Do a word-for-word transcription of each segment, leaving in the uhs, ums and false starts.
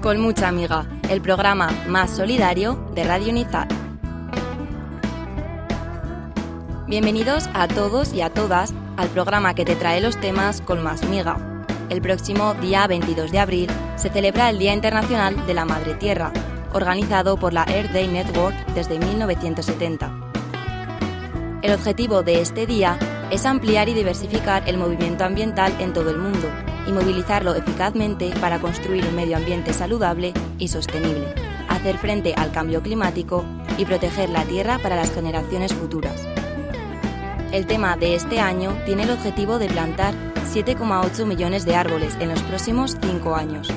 Con mucha amiga, el programa más solidario de Radio Unizar. Bienvenidos a todos y a todas al programa que te trae los temas con más miga. El próximo día veintidós de abril se celebra el Día Internacional de la Madre Tierra, organizado por la Earth Day Network desde mil novecientos setenta. El objetivo de este día es ampliar y diversificar el movimiento ambiental en todo el mundo y movilizarlo eficazmente para construir un medio ambiente saludable y sostenible, hacer frente al cambio climático y proteger la tierra para las generaciones futuras. El tema de este año tiene el objetivo de plantar siete coma ocho millones de árboles en los próximos cinco años.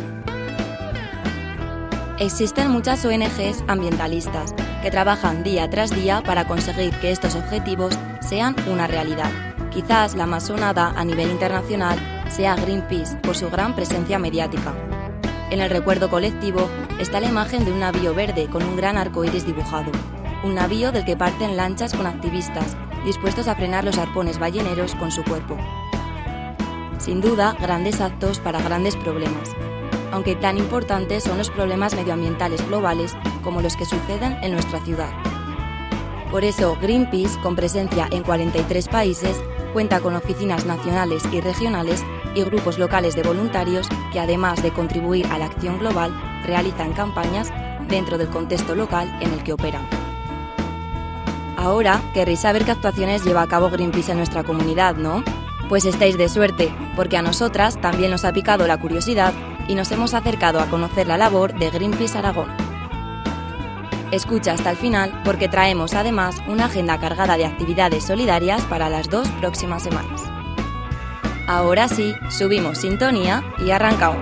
Existen muchas O N Ges ambientalistas que trabajan día tras día para conseguir que estos objetivos sean una realidad. Quizás la más sonada a nivel internacional sea Greenpeace por su gran presencia mediática. En el recuerdo colectivo está la imagen de un navío verde con un gran arco iris dibujado. Un navío del que parten lanchas con activistas dispuestos a frenar los arpones balleneros con su cuerpo. Sin duda, grandes actos para grandes problemas, aunque tan importantes son los problemas medioambientales globales como los que suceden en nuestra ciudad. Por eso, Greenpeace, con presencia en cuarenta y tres países, cuenta con oficinas nacionales y regionales y grupos locales de voluntarios que, además de contribuir a la acción global, realizan campañas dentro del contexto local en el que operan. Ahora querréis saber qué actuaciones lleva a cabo Greenpeace en nuestra comunidad, ¿no? Pues estáis de suerte, porque a nosotras también nos ha picado la curiosidad y nos hemos acercado a conocer la labor de Greenpeace Aragón. Escucha hasta el final porque traemos además una agenda cargada de actividades solidarias para las dos próximas semanas. Ahora sí, subimos sintonía y arrancamos.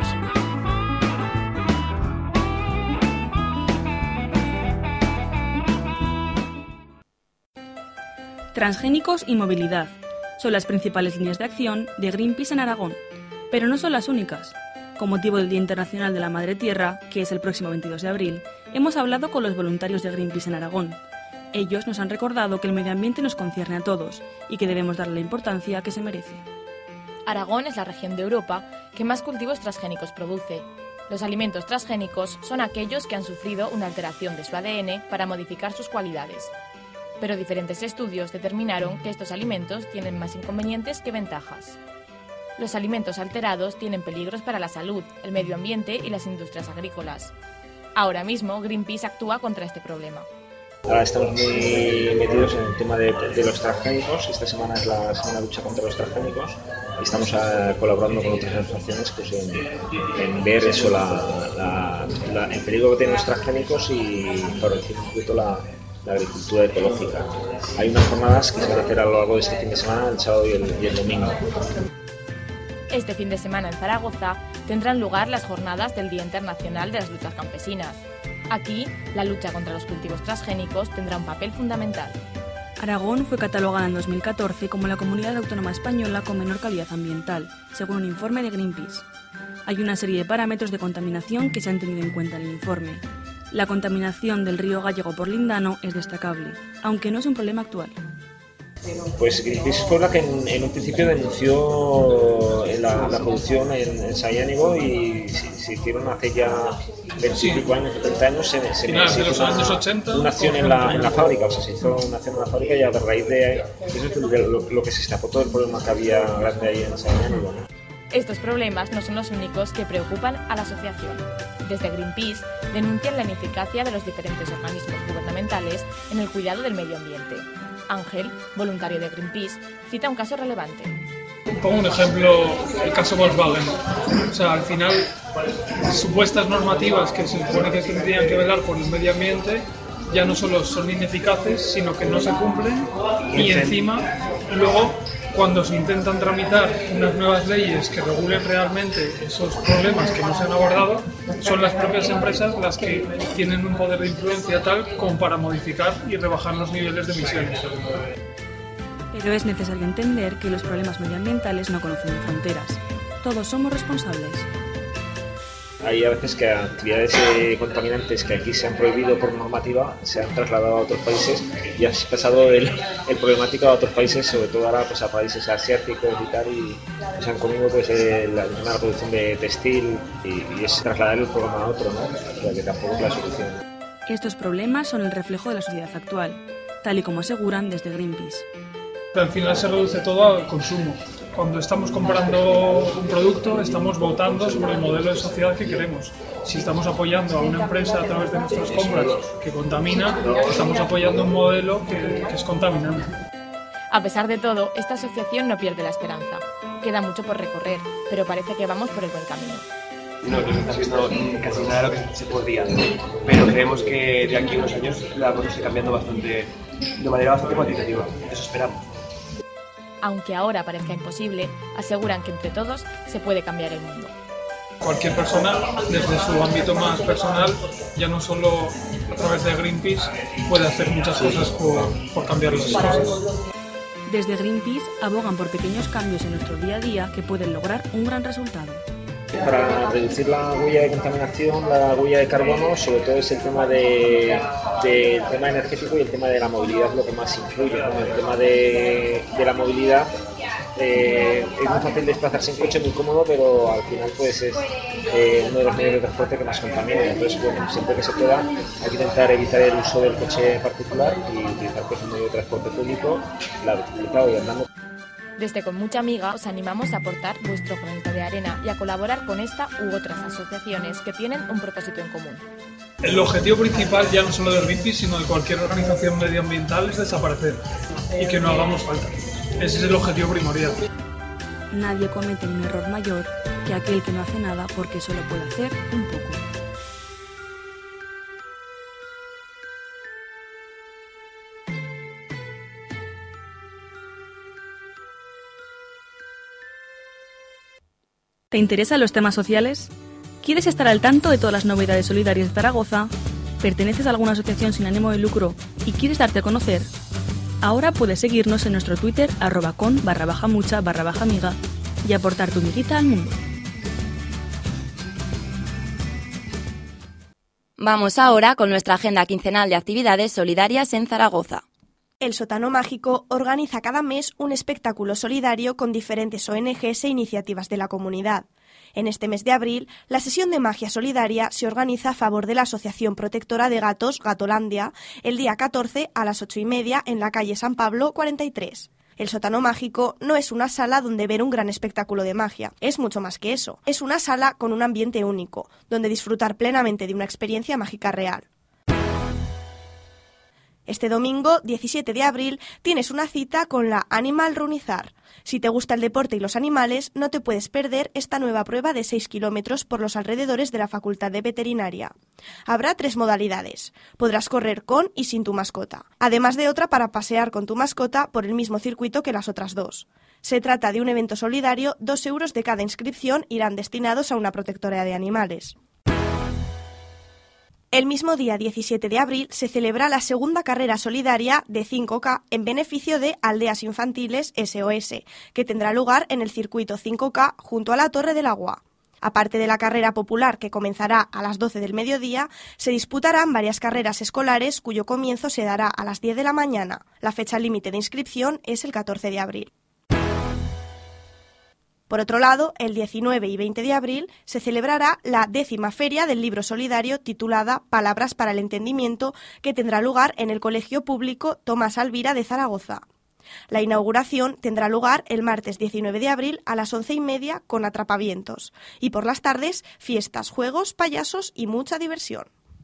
Transgénicos y movilidad son las principales líneas de acción de Greenpeace en Aragón, pero no son las únicas. Con motivo del Día Internacional de la Madre Tierra, que es el próximo veintidós de abril, hemos hablado con los voluntarios de Greenpeace en Aragón. Ellos nos han recordado que el medio ambiente nos concierne a todos y que debemos darle la importancia que se merece. Aragón es la región de Europa que más cultivos transgénicos produce. Los alimentos transgénicos son aquellos que han sufrido una alteración de su A D N para modificar sus cualidades. Pero diferentes estudios determinaron que estos alimentos tienen más inconvenientes que ventajas. Los alimentos alterados tienen peligros para la salud, el medio ambiente y las industrias agrícolas. Ahora mismo, Greenpeace actúa contra este problema. Ahora estamos muy metidos en el tema de, de los transgénicos. Esta semana es la semana de lucha contra los transgénicos y estamos a, colaborando con otras asociaciones pues, en, en ver eso, la, la, la, el peligro que tienen los transgénicos y favorecer un poquito la, la agricultura ecológica. Hay unas jornadas que se van a hacer a lo largo de este fin de semana, el sábado y el, y el domingo. Este fin de semana en Zaragoza tendrán lugar las jornadas del Día Internacional de las Luchas Campesinas. Aquí, la lucha contra los cultivos transgénicos tendrá un papel fundamental. Aragón fue catalogada en dos mil catorce como la comunidad autónoma española con menor calidad ambiental, según un informe de Greenpeace. Hay una serie de parámetros de contaminación que se han tenido en cuenta en el informe. La contaminación del río Gallego por Lindano es destacable, aunque no es un problema actual. Pues Greenpeace fue la que en, en un principio denunció la, la producción en, en Sayánigo y se, se hicieron hace ya veinticinco años, treinta años, se, se, Finales se de los hizo años una, ochenta, una acción en la, en la fábrica, o sea, se hizo una acción en la fábrica y a raíz de eso es lo, lo que se destapó todo el problema que había grande ahí en Sayánigo, ¿no? Estos problemas no son los únicos que preocupan a la asociación. Desde Greenpeace denuncian la ineficacia de los diferentes organismos gubernamentales en el cuidado del medio ambiente. Ángel, voluntario de Greenpeace, cita un caso relevante. Pongo un ejemplo, el caso Volkswagen. O sea, al final, supuestas normativas que se supone que tendrían que velar por el medio ambiente ya no solo son ineficaces, sino que no se cumplen y encima, luego, cuando se intentan tramitar unas nuevas leyes que regulen realmente esos problemas que no se han abordado, son las propias empresas las que tienen un poder de influencia tal como para modificar y rebajar los niveles de emisiones. Pero es necesario entender que los problemas medioambientales no conocen de fronteras. Todos somos responsables. hay a veces que actividades eh, contaminantes que aquí se han prohibido por normativa se han trasladado a otros países y ha pasado el, el problemático a otros países, sobre todo ahora pues a países asiáticos y tal, y se han comido pues eh, la, la producción de textil y, y es trasladar el problema a otro, ¿no? O sea que tampoco es la solución. Estos problemas son el reflejo de la sociedad actual, tal y como aseguran desde Greenpeace. Al final se reduce todo al consumo. Cuando estamos comprando un producto, estamos votando sobre el modelo de sociedad que queremos. Si estamos apoyando a una empresa a través de nuestras compras que contamina, estamos apoyando un modelo que, que es contaminante. A pesar de todo, esta asociación no pierde la esperanza. Queda mucho por recorrer, pero parece que vamos por el buen camino. No, no se está viendo casi nada de lo que se podría, pero creemos que de aquí a unos años la cosa está cambiando bastante, de manera bastante cuantitativa. Eso esperamos. Aunque ahora parezca imposible, aseguran que entre todos se puede cambiar el mundo. Cualquier persona, desde su ámbito más personal, ya no solo a través de Greenpeace, puede hacer muchas cosas por, por cambiar las cosas. Desde Greenpeace abogan por pequeños cambios en nuestro día a día que pueden lograr un gran resultado. Para reducir la huella de contaminación, la huella de carbono, sobre todo es el tema de, de el tema energético y el tema de la movilidad lo que más influye, ¿no? El tema de, de la movilidad eh, es muy fácil desplazarse en coche, muy cómodo, pero al final pues es eh, uno de los medios de transporte que más contamina. Entonces, bueno, siempre que se pueda hay que intentar evitar el uso del coche particular y utilizar pues un medio de transporte público, la bicicleta y andando. Desde Con Mucha Amiga os animamos a aportar vuestro granito de arena y a colaborar con esta u otras asociaciones que tienen un propósito en común. El objetivo principal, ya no solo de Greenpeace, sino de cualquier organización medioambiental, es desaparecer y que no hagamos falta. Ese es el objetivo primordial. Nadie comete un error mayor que aquel que no hace nada porque solo puede hacer un poco. ¿Te interesan los temas sociales? ¿Quieres estar al tanto de todas las novedades solidarias de Zaragoza? ¿Perteneces a alguna asociación sin ánimo de lucro y quieres darte a conocer? Ahora puedes seguirnos en nuestro Twitter arroba con barra baja mucha barra baja amiga y aportar tu miguita al mundo. Vamos ahora con nuestra agenda quincenal de actividades solidarias en Zaragoza. El Sótano Mágico organiza cada mes un espectáculo solidario con diferentes O N Ges e iniciativas de la comunidad. En este mes de abril, la sesión de magia solidaria se organiza a favor de la Asociación Protectora de Gatos Gatolandia el día catorce a las ocho y media en la calle San Pablo cuarenta y tres. El Sótano Mágico no es una sala donde ver un gran espectáculo de magia, es mucho más que eso. Es una sala con un ambiente único, donde disfrutar plenamente de una experiencia mágica real. Este domingo, diecisiete de abril, tienes una cita con la Animal Runizar. Si te gusta el deporte y los animales, no te puedes perder esta nueva prueba de seis kilómetros por los alrededores de la Facultad de Veterinaria. Habrá tres modalidades. Podrás correr con y sin tu mascota, además de otra para pasear con tu mascota por el mismo circuito que las otras dos. Se trata de un evento solidario, dos euros de cada inscripción irán destinados a una protectora de animales. El mismo día diecisiete de abril se celebra la segunda carrera solidaria de cinco K en beneficio de Aldeas Infantiles S O S, que tendrá lugar en el circuito cinco K junto a la Torre del Agua. Aparte de la carrera popular que comenzará a las doce del mediodía, se disputarán varias carreras escolares cuyo comienzo se dará a las diez de la mañana. La fecha límite de inscripción es el catorce de abril. Por otro lado, el diecinueve y veinte de abril se celebrará la décima Feria del Libro Solidario titulada Palabras para el Entendimiento, que tendrá lugar en el Colegio Público Tomás Alvira de Zaragoza. La inauguración tendrá lugar el martes diecinueve de abril a las once y media con atrapavientos y por las tardes fiestas, juegos, payasos y mucha diversión.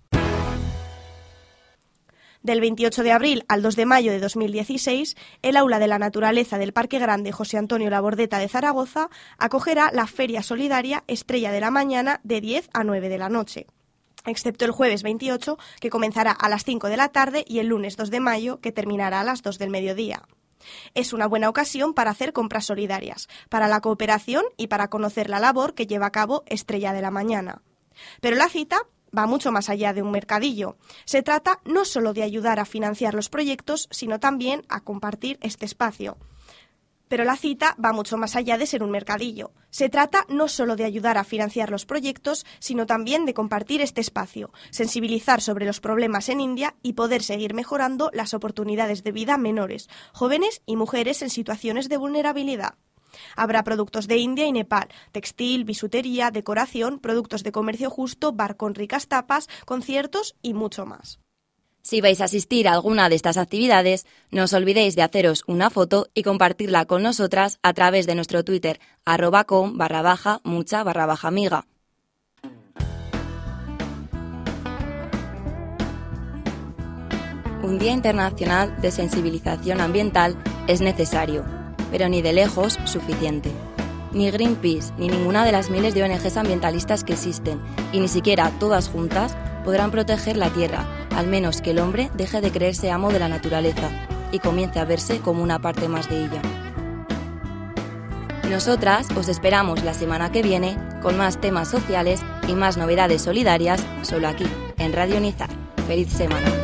Del veintiocho de abril al dos de mayo de dos mil dieciséis, el Aula de la Naturaleza del Parque Grande José Antonio Labordeta de Zaragoza acogerá la Feria Solidaria Estrella de la Mañana de diez a nueve de la noche, excepto el jueves veintiocho, que comenzará a las cinco de la tarde, y el lunes dos de mayo, que terminará a las dos del mediodía. Es una buena ocasión para hacer compras solidarias, para la cooperación y para conocer la labor que lleva a cabo Estrella de la Mañana. Pero la cita va mucho más allá de un mercadillo. Se trata no solo de ayudar a financiar los proyectos, sino también a compartir este espacio. Pero la cita va mucho más allá de ser un mercadillo. Se trata no solo de ayudar a financiar los proyectos, sino también de compartir este espacio, sensibilizar sobre los problemas en India y poder seguir mejorando las oportunidades de vida a menores, jóvenes y mujeres en situaciones de vulnerabilidad. Habrá productos de India y Nepal, textil, bisutería, decoración, productos de comercio justo, bar con ricas tapas, conciertos y mucho más. Si vais a asistir a alguna de estas actividades, no os olvidéis de haceros una foto y compartirla con nosotras a través de nuestro Twitter, arroba com barra baja mucha barra baja amiga. Un Día Internacional de Sensibilización Ambiental es necesario, pero ni de lejos suficiente. Ni Greenpeace ni ninguna de las miles de O N Ges ambientalistas que existen, y ni siquiera todas juntas, podrán proteger la Tierra, al menos que el hombre deje de creerse amo de la naturaleza y comience a verse como una parte más de ella. Nosotras os esperamos la semana que viene con más temas sociales y más novedades solidarias, solo aquí, en Radio Nizar. ¡Feliz semana!